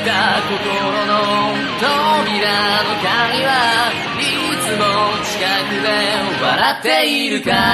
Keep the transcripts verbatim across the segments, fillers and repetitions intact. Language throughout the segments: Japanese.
びた心の扉の鍵はいつも近くで笑っているから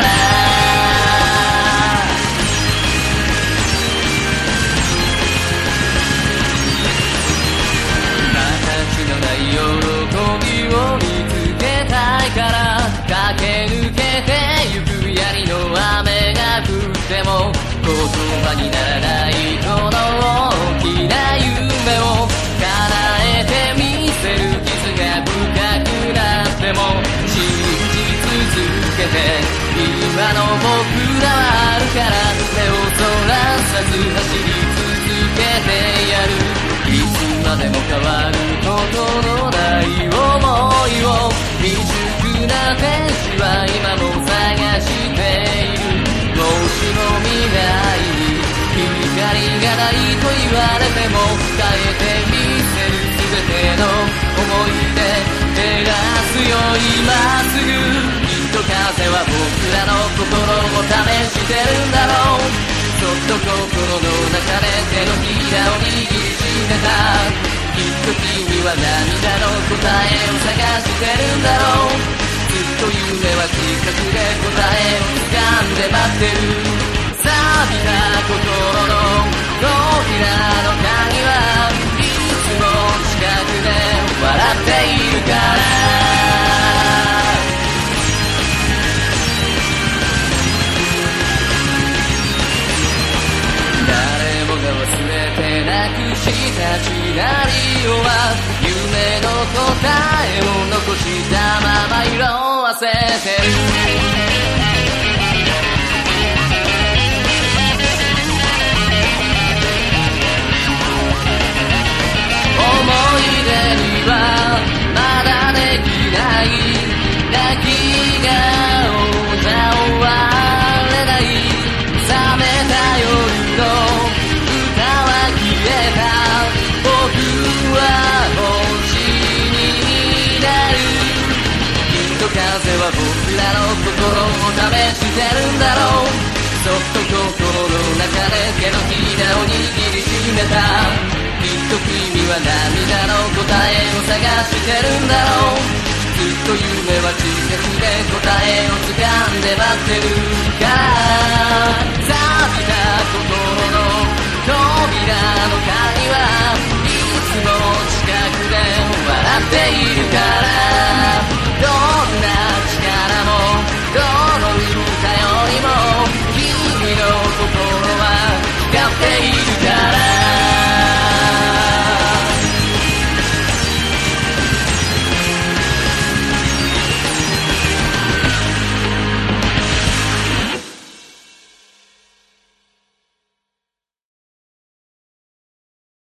形のない喜びを見つけたいから駆け抜けてゆく槍の雨が降っても言葉にならないこの大きな夢を叶えてみせる傷が深くなっても信じ続けて今の僕らはあるから目をそらさず走り続けてやるいつまでも変わることのない想いを未熟な天使は今も探しているもしも未来に光がないと言われても変えてみせる全ての思い出照らすよ今すぐきっと風は僕らの心を試してるんだろうそっと心の中で手のひらを握りしめたきっと君は涙の答えを探してるんだろうずっと夢は近くで答えを掴んで待ってる錆びた心の扉の鍵はいつも近くで笑っているから誰もが忘れてなくしたシナリオは夢の答えを残したまま色あせてる思い出にはまだできない泣き顔じゃ終われない冷めた夜の歌は消えた僕は星になるきっと風は僕らの心を試してるんだろうそっと心の中で手のひらを握りしめたきっと君は涙の答えを探してるんだろうずっと夢は近くで答えを掴んで待ってるから錆びた心の扉の